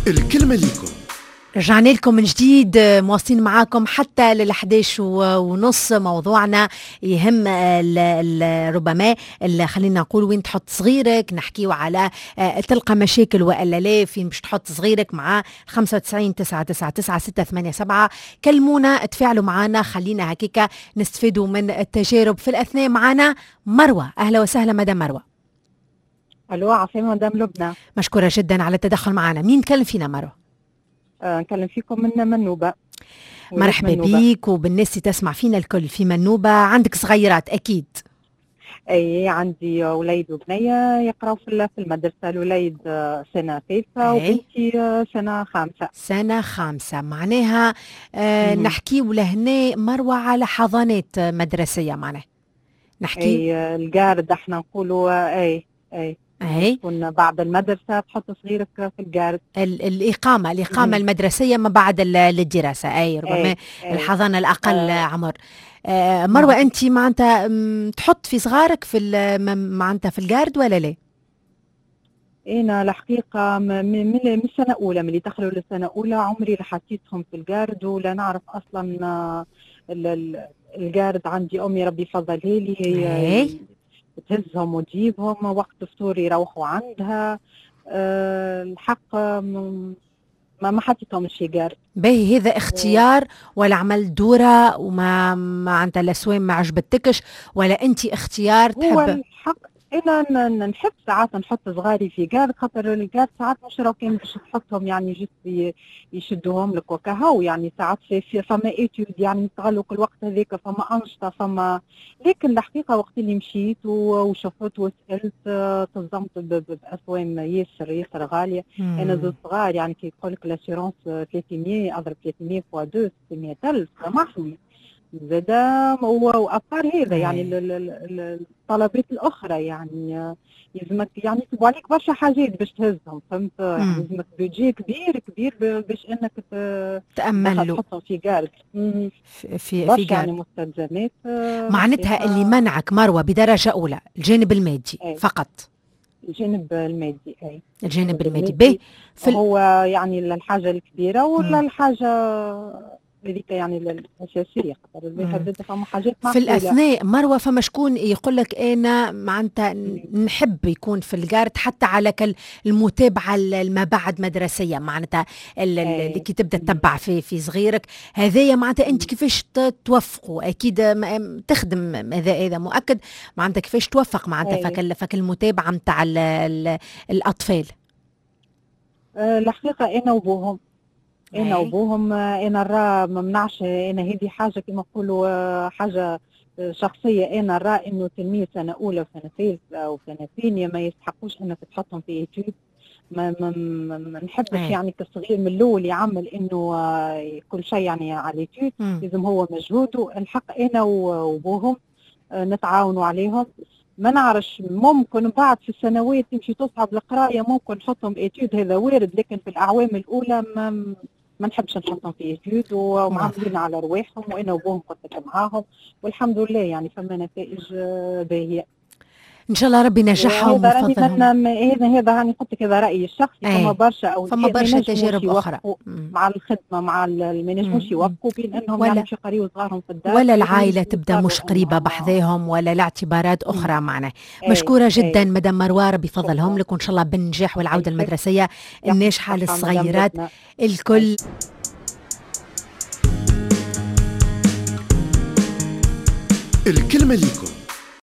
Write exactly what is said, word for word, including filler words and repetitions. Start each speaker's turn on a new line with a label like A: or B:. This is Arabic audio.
A: الكلمة ليكم.
B: رجعنا لكم من جديد، مواصلين معاكم حتى للحداش ونص. موضوعنا يهم ال ال ربما خلينا نقول وين تحط صغيرك. نحكيو على تلقى مشاكل وإلا لا، فين باش تحط صغيرك مع خمسة وتسعين تسعة تسعة تسعة ستة ثمانية سبعة. كلمونا، تفاعلوا معنا، خلينا هكيكا نستفيدوا من التجارب. في الأثناء معنا مروة. أهلا وسهلا مدام مروة.
C: ألو، عفوا مدام لبنى.
B: مشكورة جدا على التدخل معنا. مين نكلم فينا مروة؟
C: آه، نكلم فيكم من منوبة.
B: مرحبا بيك وبالناس تسمع فينا الكل في منوبة. عندك صغيرات أكيد؟
C: أي، عندي وليد وبنية يقرأوا في المدرسة. الوليد سنة ثالثة وبنتي سنة خامسة.
B: سنة خامسة معناها آه نحكي ولهنا مروة على حضانات مدرسية. معناها نحكي
C: أي الجارد، احنا نقولوا أي أي
B: أي
C: تكون بعد المدرسة تحط صغيرك في الجارد.
B: الإقامة الإقامة المدرسية ما بعد الدراسة. أي ربما
C: أي.
B: الحضانة الأقل آه. عمر. آه مروة، أنت معناتها تحط في صغارك في معناتها في الجارد ولا لا؟
C: أنا الحقيقة من من السنة أولى، من اللي دخلوا للسنة أولى عمري لا حطيتهم في الجارد، ولا نعرف أصلا الجارد. عندي أمي ربي يفضلها لي هي تهزهم وتجيبهم وقت فطور يروحوا عندها. أه الحق ما ما حطيتهم شي جارد.
B: باهي، هذا اختيار ولا عمل دورة وما ما انت الاسوام ما عجبتكش، ولا انت اختيار تحب؟
C: هو الحق انا نحب ساعات نحط صغاري في جارد، خاطر الجارد ساعات مش راو كان باش تحطهم يعني جست يشدوهم لك وكهو. يعني ساعات في فما ايتود يعني نستغلوا كل الوقت هذاك، فما انشطه فما. لكن الحقيقه وقت اللي مشيت وشفت وسالت تصدمت باسوام ياسر ياسر غاليه. مم. انا زوج صغار يعني كي يقول لك لاسيرونس ثلاثمية اضرب ثلاثمية فوا اثنين ستمية ألف سامحني زادا. وأبار هذا يعني الطلبات الأخرى يعني يلزمك يعني يكتبوا عليك برشا حاجات باش تهزهم، فهمت؟ يعني يلزمك بيجي كبير كبير باش انك
B: تأمل له
C: تحطهم في جارد
B: في في
C: في يعني مستلزمات.
B: معناتها اللي منعك مروة بدرجة أولى الجانب المادي
C: أي.
B: فقط.
C: الجانب المادي أي
B: الجانب المادي به
C: هو يعني الحاجة الكبيرة ولا مم. الحاجة هذيك يعني الأساسية. خاطر الواحد فما حاجات
B: في الأثناء مروة فما شكون يقول لك أنا معناتها نحب يكون في الجارد حتى على المتابعة ما بعد مدرسية، معناتها اللي كي تبدأ تتبع في في صغيرك هذايا. معناتها أنت كيفاش توفقوا؟ أكيد تخدم هذا هذا مؤكد. معناتها كيفاش توفق معناتها فك فك المتابعة متاع الأطفال؟
C: أه الحقيقة أنا وبوهم انا وبوهم انا نرى ما منعش. انا هذه حاجه كما نقولوا حاجه شخصيه. انا نرى انه تلميذ سنه اولى وسنه ثالثه وسنه ثانيه ما يستحقوش انك تحطهم في ايتيود. ما, ما, ما نحبش يعني كالصغير من الاول يعمل انه كل شيء يعني على الايتيود. لازم هو مجهوده. الحق انا وبوهم نتعاونوا عليهم. ما نعرفش ممكن بعد في السنوات تمشي تصعب القرايه ممكن نحطهم ايتيود، هذا وارد. لكن في الاعوام الاولى ما ما نحبش نحطهم في ايتيود ومعاملين على رواحهم. وانا وبوهم قلت معاهم والحمد لله يعني فما نتائج باهيه
B: ان شاء الله. ربي ينجحهم
C: ويفضلهم. هذا هذا راني قلت لك هذا رايي الشخصي. فما برشا او
B: فما برشا تجارب اخرى
C: مع الخدمه مع ما ينجموش يوقفوا بين انهم يعني باش يقريوا صغارهم في الدار،
B: ولا العائله تبدا مش قريبه بحذاهم، ولا الاعتبارات اخرى معنا. مشكوره جدا مدام مروه، ربي يفضلهم لك وان شاء الله بالنجاح والعوده المدرسيه الناجحه للصغيرات الكل.
A: الكلمه ليكم.